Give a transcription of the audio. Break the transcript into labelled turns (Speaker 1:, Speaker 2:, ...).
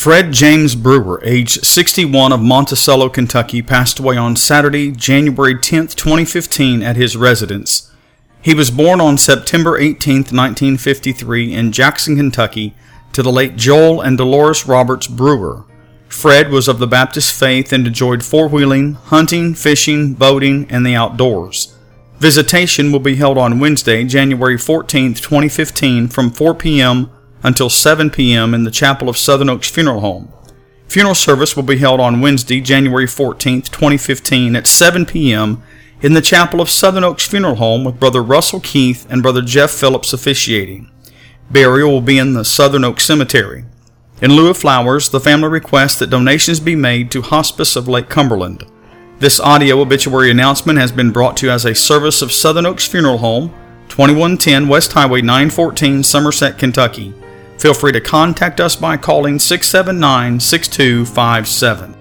Speaker 1: Fred James Brewer, age 61, of Monticello, Kentucky, passed away on Saturday, January 10, 2015, at his residence. He was born on September 18, 1953, in Jackson, Kentucky, to the late Joel and Dolores Roberts Brewer. Fred was of the Baptist faith and enjoyed four-wheeling, hunting, fishing, boating, and the outdoors. Visitation will be held on Wednesday, January 14, 2015, from 4 p.m. until 7 p.m. in the chapel of Southern Oaks Funeral Home. Funeral service will be held on Wednesday, January 14, 2015, at 7 p.m. in the chapel of Southern Oaks Funeral Home, with Brother Russell Keith and Brother Jeff Phillips officiating. Burial will be in the Southern Oaks Cemetery. In lieu of flowers, the family requests that donations be made to Hospice of Lake Cumberland. This audio obituary announcement has been brought to you as a service of Southern Oaks Funeral Home, 2110 West Highway 914, Somerset, Kentucky. Feel free to contact us by calling 679-6257.